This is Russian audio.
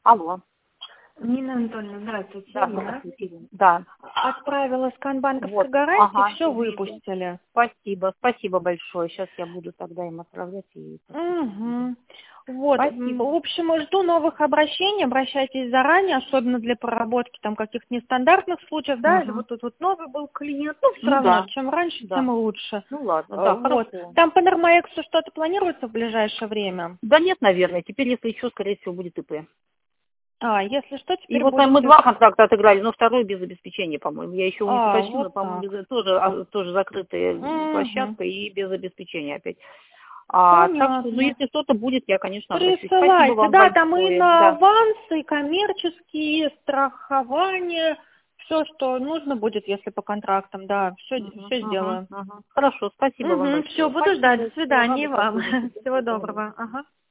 Алло. Нина Анатольевна, здравствуйте. Да, Ирина. здравствуйте, Ирина. Да. Отправила скан банковской Вот. гарантии, Ага. все выпустили. Спасибо большое. Сейчас я буду тогда им отправлять. Угу. Вот, Спасибо. в общем, жду новых обращений, обращайтесь заранее, особенно для проработки там каких-то нестандартных случаев, да, или вот тут вот новый был клиент, ну, все равно, Да. чем раньше, Да. тем лучше. Ну ладно, да, Вот. хорошо. Там по Нормаексу что-то планируется в ближайшее время? Да нет, наверное. Теперь, если еще, скорее всего, будет ИП. Если что, И теперь вот будет... мы два контракта отыграли, но второй без обеспечения, по-моему. Я еще у них уточнила, вот по-моему, так. тоже закрытая Угу. площадка и без обеспечения опять. Так что, ну, Понятно. если что-то будет, я, конечно, обращусь. Спасибо Присылайте, вам да, там и большое. на Да. авансы, и коммерческие, и страхование, все, что нужно будет, если по контрактам, да, все сделаю. Хорошо, спасибо вам Все, большое. буду ждать. Спасибо, До всего, свидания рада и вам. сотрудничать. До Всего свидания. доброго. Ага.